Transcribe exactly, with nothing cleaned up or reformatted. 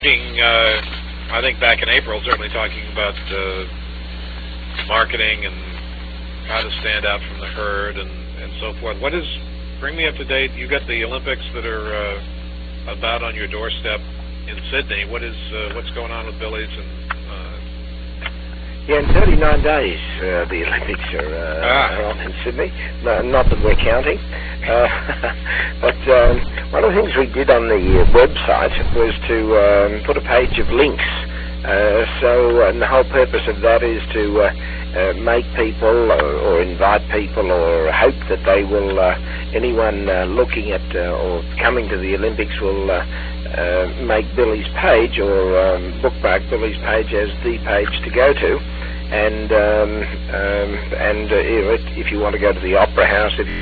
Uh, I think back in April, certainly talking about uh, marketing and how to stand out from the herd and, and so forth. What is, bring me up to date, you got the Olympics that are uh, about on your doorstep in Sydney. What is, uh, what's going on with Billy's? And uh... Yeah, in thirty-nine days, uh, the Olympics are, uh, ah. are on in Sydney. No, not that we're counting. Uh, but um, one of the things we did on the uh, website was to um, put a page of links. Uh, so and the whole purpose of that is to uh, uh, make people or, or invite people or hope that they will, uh, anyone uh, looking at uh, or coming to the Olympics will uh, uh, make Billy's page or um, bookmark Billy's page as the page to go to. And um, um, and uh, if you want to go to the Opera House, if you